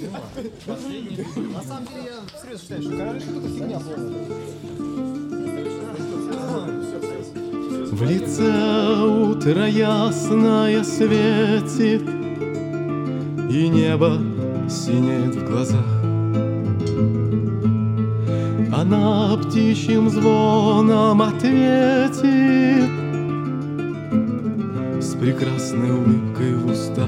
На самом деле я серьезно считаю, что королевство это фигня полная. В лице утро ясное светит, и небо синеет в глазах. Она птичьим звоном ответит с прекрасной улыбкой в устах.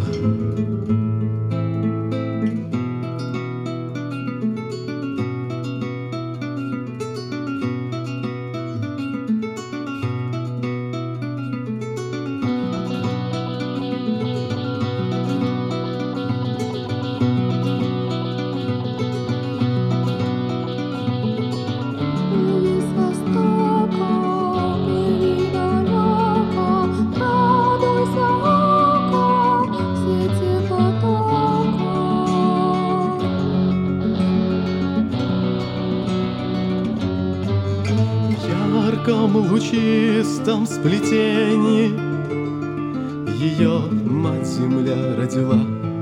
В ярком лучистом сплетении ее мать-земля родила.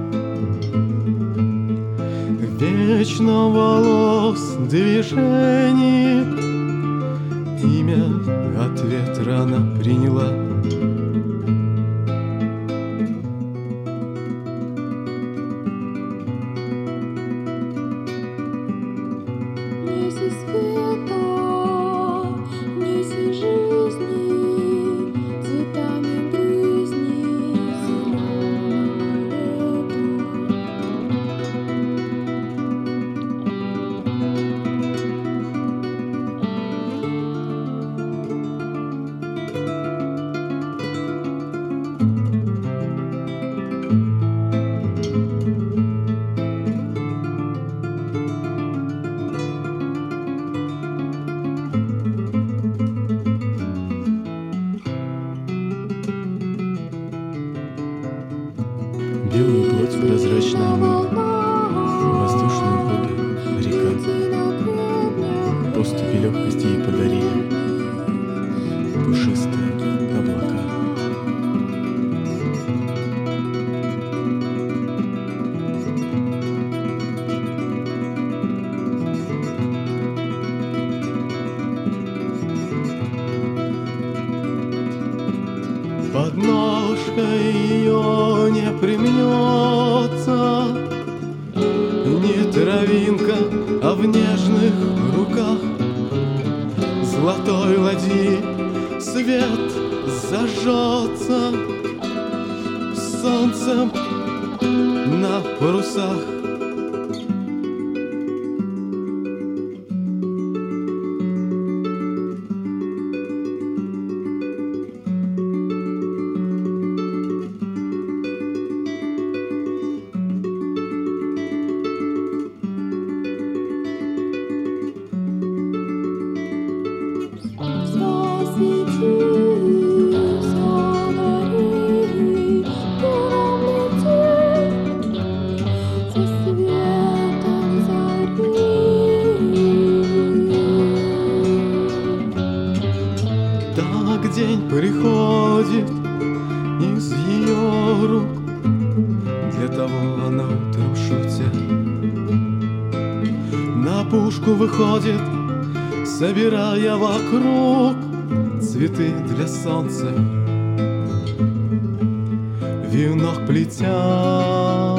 В вечном волос движении имя от ветра она приняла. Неси света, неси жизни, цветами брызни зеленого Белую плоть прозрачная воздушные воды, река. Поступи легкости ей подарили пушистые облака. Подножка ее не примнется, не травинка, а в нежных руках золотой ладьи свет зажжется солнцем на парусах. Так день приходит из ее рук, для того она утром шутя на пушку выходит, собирая вокруг цветы для солнца, венок плетя.